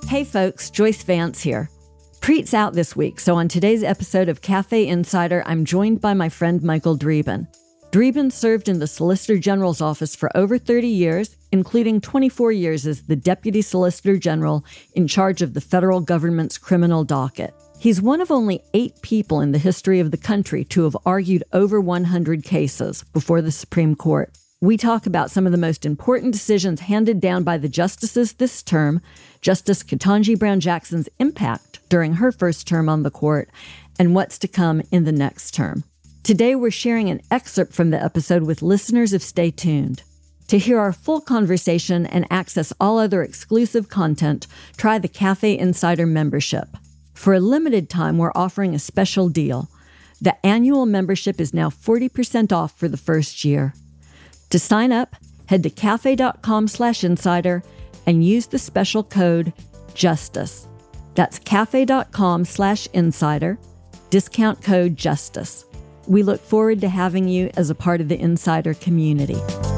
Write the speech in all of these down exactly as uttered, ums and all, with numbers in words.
Hey folks, Joyce Vance here. Preet's out this week, so on today's episode of Cafe Insider, I'm joined by my friend Michael Dreeben. Dreeben served in the Solicitor General's office for over thirty years, including twenty-four years as the Deputy Solicitor General in charge of the federal government's criminal docket. He's one of only eight people in the history of the country to have argued over one hundred cases before the Supreme Court. We talk about some of the most important decisions handed down by the justices this term, Justice Ketanji Brown Jackson's impact during her first term on the court, and what's to come in the next term. Today, we're sharing an excerpt from the episode with listeners of Stay Tuned. To hear our full conversation and access all other exclusive content, try the Cafe Insider membership. For a limited time, we're offering a special deal. The annual membership is now forty percent off for the first year. To sign up, head to cafe.com slash insider and use the special code JUSTICE. That's cafe.com slash insider, discount code JUSTICE. We look forward to having you as a part of the Insider community.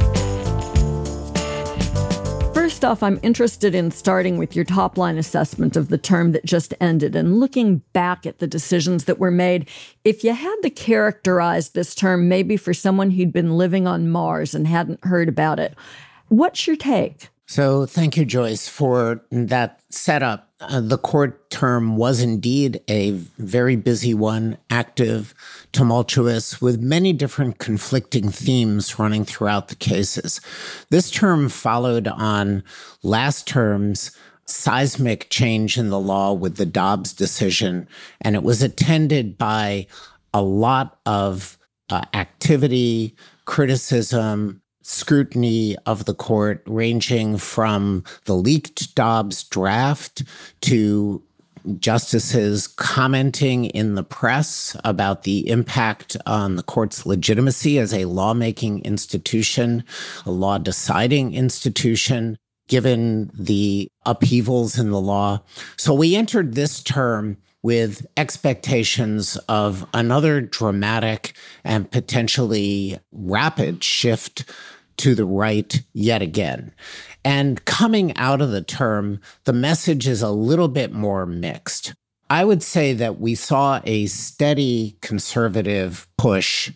First off, I'm interested in starting with your top-line assessment of the term that just ended and looking back at the decisions that were made. If you had to characterize this term maybe for someone who'd been living on Mars and hadn't heard about it, what's your take? So thank you, Joyce, for that setup. Uh, the court term was indeed a very busy one, active, tumultuous, with many different conflicting themes running throughout the cases. This term followed on last term's seismic change in the law with the Dobbs decision, and it was attended by a lot of uh, activity, criticism, scrutiny of the court, ranging from the leaked Dobbs draft to justices commenting in the press about the impact on the court's legitimacy as a lawmaking institution, a law-deciding institution, given the upheavals in the law. So we entered this term with expectations of another dramatic and potentially rapid shift to the right yet again. And coming out of the term, the message is a little bit more mixed. I would say that we saw a steady conservative push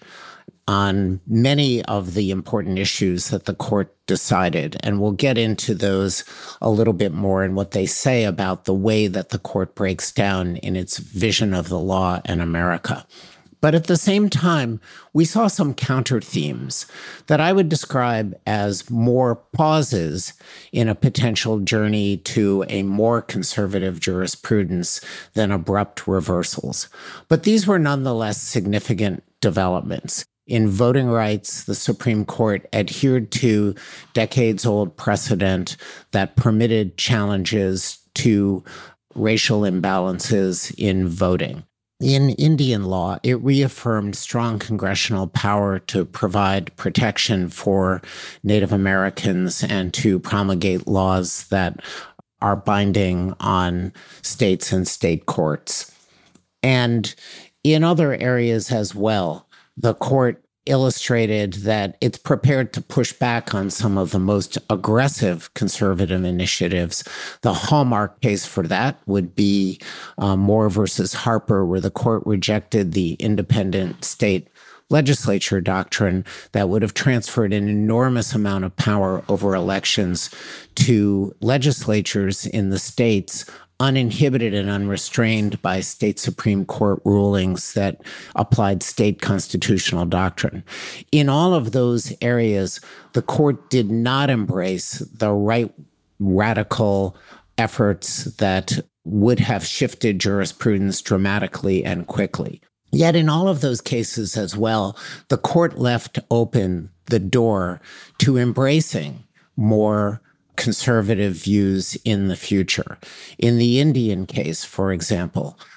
on many of the important issues that the court decided. And we'll get into those a little bit more and what they say about the way that the court breaks down in its vision of the law in America. But at the same time, we saw some counter themes that I would describe as more pauses in a potential journey to a more conservative jurisprudence than abrupt reversals. But these were nonetheless significant developments. In voting rights, the Supreme Court adhered to decades-old precedent that permitted challenges to racial imbalances in voting. In Indian law, it reaffirmed strong congressional power to provide protection for Native Americans and to promulgate laws that are binding on states and state courts. And in other areas as well, the court illustrated that it's prepared to push back on some of the most aggressive conservative initiatives. The hallmark case for that would be uh, Moore versus Harper, where the court rejected the independent state legislature doctrine that would have transferred an enormous amount of power over elections to legislatures in the states, uninhibited and unrestrained by state Supreme Court rulings that applied state constitutional doctrine. In all of those areas, the court did not embrace the right radical efforts that would have shifted jurisprudence dramatically and quickly. Yet in all of those cases as well, the court left open the door to embracing more conservative views in the future. In the Indian case, for example,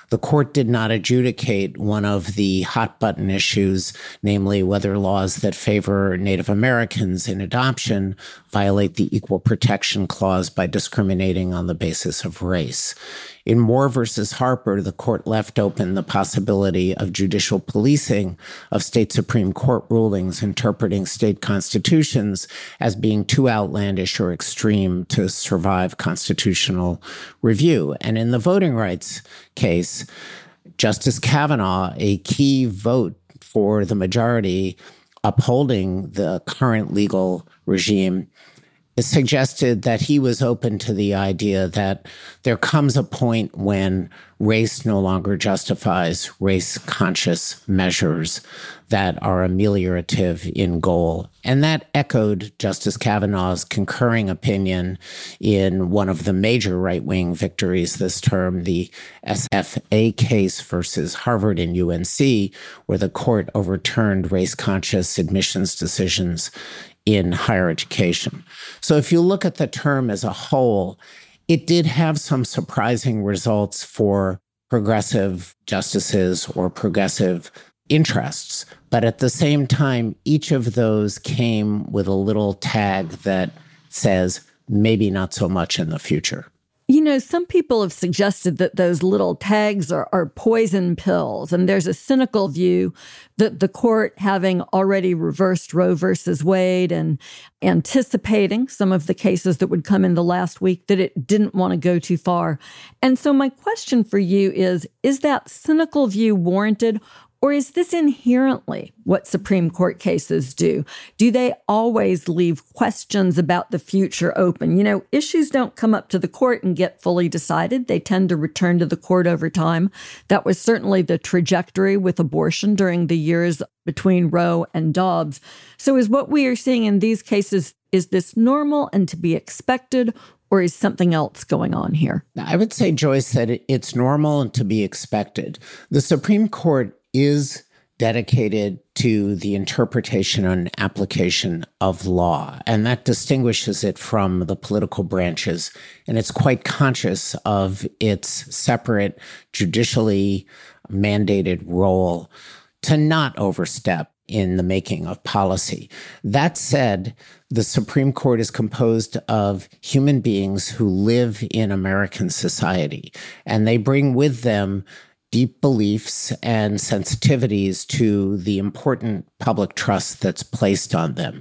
the court did not adjudicate one of the hot button issues, namely whether laws that favor Native Americans in adoption violate the Equal Protection Clause by discriminating on the basis of race. In Moore versus Harper, the court left open the possibility of judicial policing of state Supreme Court rulings interpreting state constitutions as being too outlandish or extreme to survive constitutional review. And in the voting rights case, Justice Kavanaugh, a key vote for the majority upholding the current legal regime, suggested that he was open to the idea that there comes a point when race no longer justifies race-conscious measures that are ameliorative in goal. And that echoed Justice Kavanaugh's concurring opinion in one of the major right-wing victories this term, the S F A case versus Harvard and U N C, where the court overturned race-conscious admissions decisions in higher education. So if you look at the term as a whole, it did have some surprising results for progressive justices or progressive interests. But at the same time, each of those came with a little tag that says, maybe not so much in the future. You know, some people have suggested that those little tags are, are poison pills, and there's a cynical view that the court, having already reversed Roe versus Wade and anticipating some of the cases that would come in the last week, that it didn't want to go too far. And so my question for you is, is that cynical view warranted? Or is this inherently what Supreme Court cases do? Do they always leave questions about the future open? You know, issues don't come up to the court and get fully decided. They tend to return to the court over time. That was certainly the trajectory with abortion during the years between Roe and Dobbs. So is what we are seeing in these cases, is this normal and to be expected, or is something else going on here? I would say, Joyce, that it's normal and to be expected. The Supreme Court is dedicated to the interpretation and application of law, and that distinguishes it from the political branches, and it's quite conscious of its separate judicially mandated role to not overstep in the making of policy. That said, the Supreme Court is composed of human beings who live in American society, and they bring with them deep beliefs and sensitivities to the important public trust that's placed on them.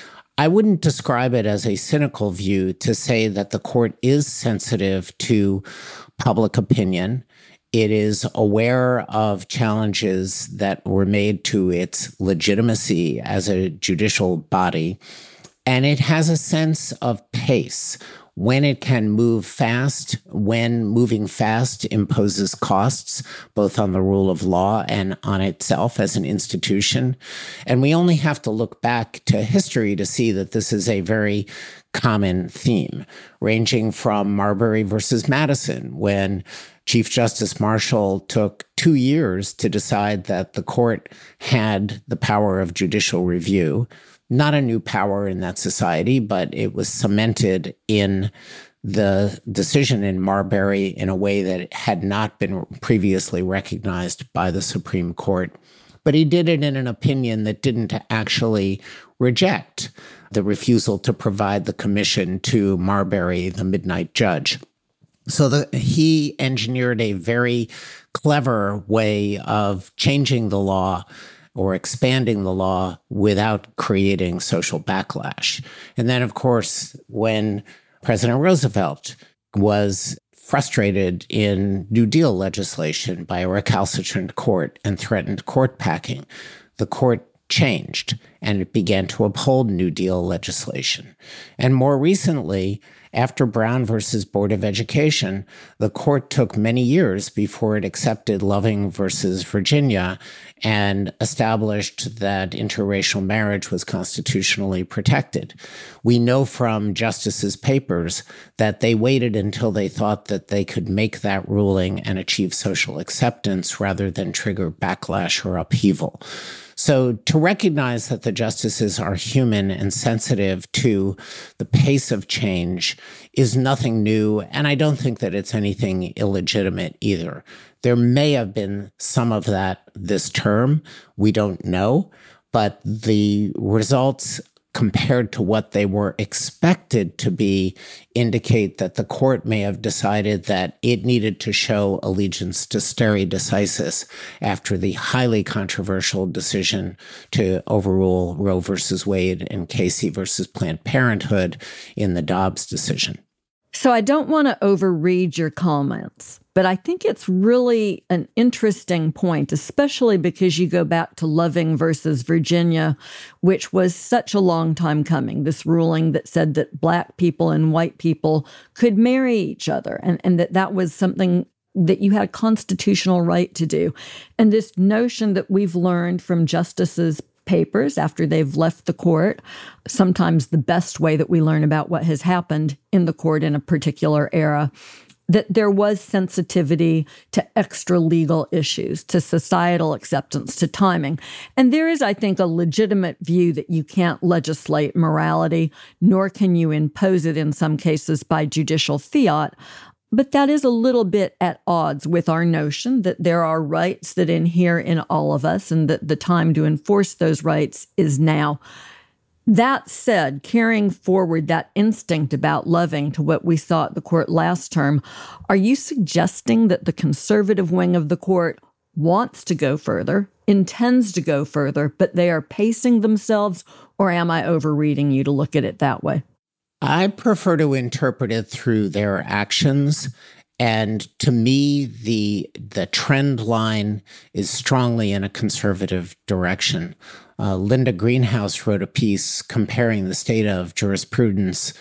I wouldn't describe it as a cynical view to say that the court is sensitive to public opinion. It is aware of challenges that were made to its legitimacy as a judicial body, and it has a sense of pace. When it can move fast, when moving fast imposes costs, both on the rule of law and on itself as an institution. And we only have to look back to history to see that this is a very common theme, ranging from Marbury versus Madison, when Chief Justice Marshall took two years to decide that the court had the power of judicial review. Not a new power in that society, but it was cemented in the decision in Marbury in a way that it had not been previously recognized by the Supreme Court. But he did it in an opinion that didn't actually reject the refusal to provide the commission to Marbury, the midnight judge. So the, he engineered a very clever way of changing the law or expanding the law without creating social backlash. And then, of course, when President Roosevelt was frustrated in New Deal legislation by a recalcitrant court and threatened court packing, the court changed and it began to uphold New Deal legislation. And more recently, after Brown versus Board of Education, the court took many years before it accepted Loving versus Virginia and established that interracial marriage was constitutionally protected. We know from justices' papers that they waited until they thought that they could make that ruling and achieve social acceptance rather than trigger backlash or upheaval. So to recognize that the justices are human and sensitive to the pace of change is nothing new, and I don't think that it's anything illegitimate either. There may have been some of that this term. We don't know, but the results compared to what they were expected to be indicate that the court may have decided that it needed to show allegiance to stare decisis after the highly controversial decision to overrule Roe versus Wade and Casey versus Planned Parenthood in the Dobbs decision. So I don't want to overread your comments, but I think it's really an interesting point, especially because you go back to Loving versus Virginia, which was such a long time coming, this ruling that said that Black people and white people could marry each other, and, and that that was something that you had a constitutional right to do. And this notion that we've learned from justices' papers after they've left the court, sometimes the best way that we learn about what has happened in the court in a particular era, that there was sensitivity to extra legal issues, to societal acceptance, to timing. And there is, I think, a legitimate view that you can't legislate morality, nor can you impose it in some cases by judicial fiat. But that is a little bit at odds with our notion that there are rights that inhere in all of us and that the time to enforce those rights is now. That said, carrying forward that instinct about Loving to what we saw at the court last term, are you suggesting that the conservative wing of the court wants to go further, intends to go further, but they are pacing themselves, or am I overreading you to look at it that way? I prefer to interpret it through their actions. And to me, the the trend line is strongly in a conservative direction. Uh, Linda Greenhouse wrote a piece comparing the state of jurisprudence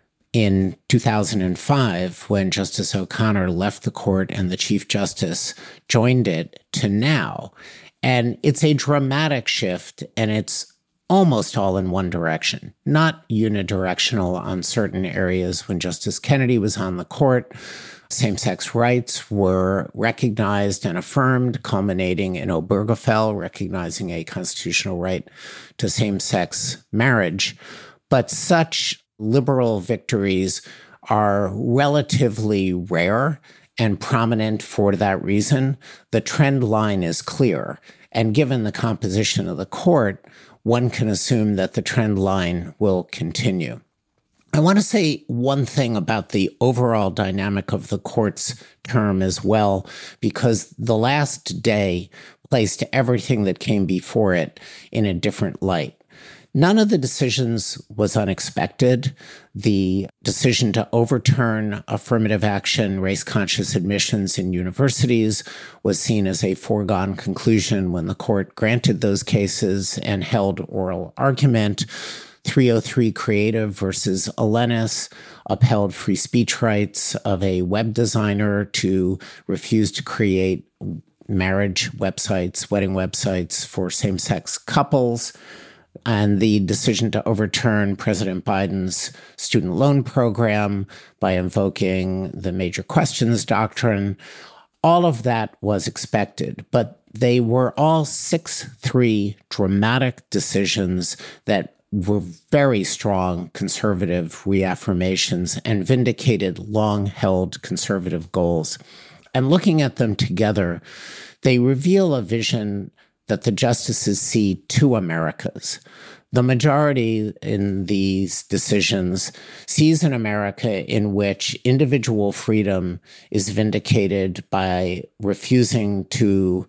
in two thousand five, when Justice O'Connor left the court and the Chief Justice joined it, to now. And it's a dramatic shift, and it's almost all in one direction, not unidirectional on certain areas. When Justice Kennedy was on the court, same-sex rights were recognized and affirmed, culminating in Obergefell recognizing a constitutional right to same-sex marriage. But such liberal victories are relatively rare and prominent for that reason. The trend line is clear. And given the composition of the court, one can assume that the trend line will continue. I want to say one thing about the overall dynamic of the court's term as well, because the last day placed everything that came before it in a different light. None of the decisions was unexpected. The decision to overturn affirmative action, race-conscious admissions in universities was seen as a foregone conclusion when the court granted those cases and held oral argument. three oh three Creative versus Alenis upheld free speech rights of a web designer to refuse to create marriage websites, wedding websites for same-sex couples. And the decision to overturn President Biden's student loan program by invoking the major questions doctrine, all of that was expected. But they were all six three dramatic decisions that were very strong conservative reaffirmations and vindicated long-held conservative goals. And looking at them together, they reveal a vision that the justices see two Americas. The majority in these decisions sees an America in which individual freedom is vindicated by refusing to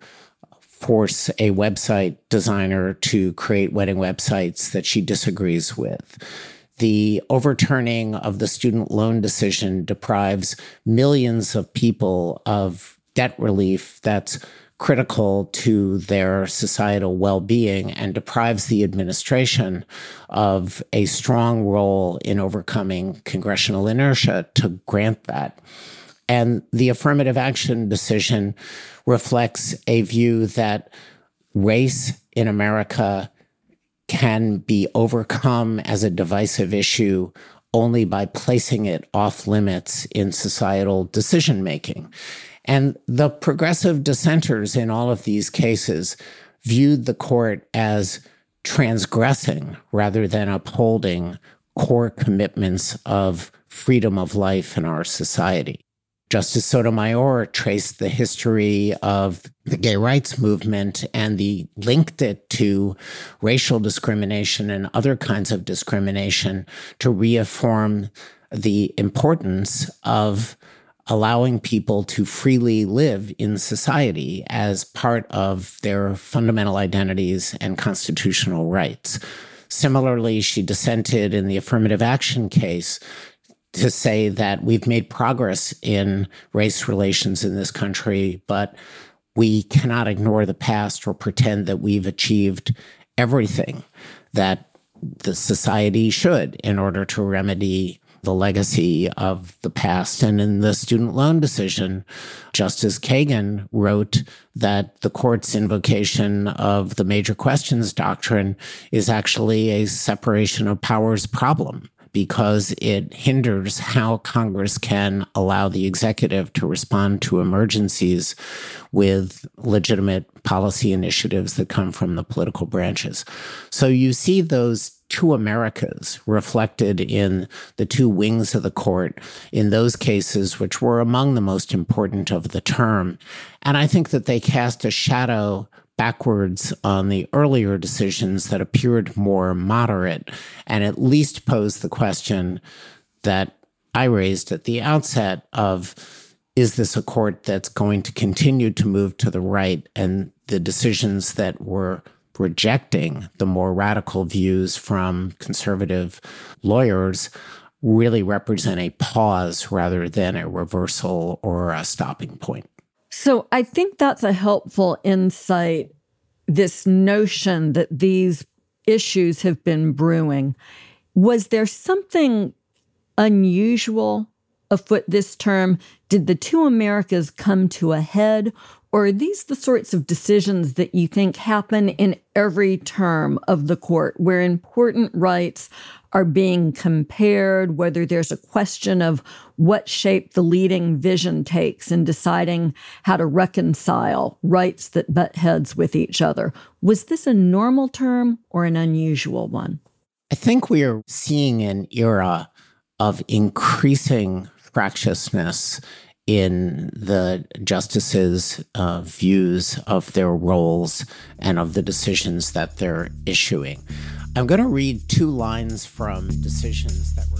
force a website designer to create wedding websites that she disagrees with. The overturning of the student loan decision deprives millions of people of debt relief that's critical to their societal well-being and deprives the administration of a strong role in overcoming congressional inertia to grant that. And the affirmative action decision reflects a view that race in America can be overcome as a divisive issue only by placing it off limits in societal decision-making. And the progressive dissenters in all of these cases viewed the court as transgressing rather than upholding core commitments of freedom of life in our society. Justice Sotomayor traced the history of the gay rights movement and the linked it to racial discrimination and other kinds of discrimination to reaffirm the importance of allowing people to freely live in society as part of their fundamental identities and constitutional rights. Similarly, she dissented in the affirmative action case to say that we've made progress in race relations in this country, but we cannot ignore the past or pretend that we've achieved everything that the society should in order to remedy the legacy of the past. And in the student loan decision, Justice Kagan wrote that the court's invocation of the major questions doctrine is actually a separation of powers problem, because it hinders how Congress can allow the executive to respond to emergencies with legitimate policy initiatives that come from the political branches. So you see those two Americas reflected in the two wings of the court in those cases, which were among the most important of the term. And I think that they cast a shadow backwards on the earlier decisions that appeared more moderate and at least posed the question that I raised at the outset of, is this a court that's going to continue to move to the right? And the decisions that were rejecting the more radical views from conservative lawyers really represent a pause rather than a reversal or a stopping point. So I think that's a helpful insight, this notion that these issues have been brewing. Was there something unusual afoot this term? Did the two Americas come to a head? Or are these the sorts of decisions that you think happen in every term of the court, where important rights are being compared, whether there's a question of what shape the leading vision takes in deciding how to reconcile rights that butt heads with each other? Was this a normal term or an unusual one? I think we are seeing an era of increasing fractiousness in the justices' uh, views of their roles and of the decisions that they're issuing. I'm going to read two lines from decisions that were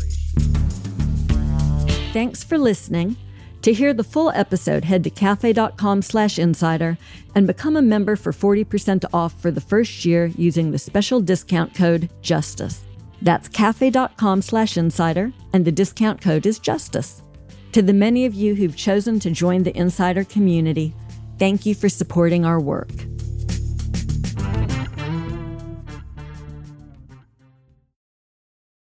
issued. Thanks for listening. To hear the full episode, head to cafe.com slash insider and become a member for forty percent off for the first year using the special discount code JUSTICE. That's cafe.com slash insider, and the discount code is JUSTICE. To the many of you who've chosen to join the Insider community, thank you for supporting our work.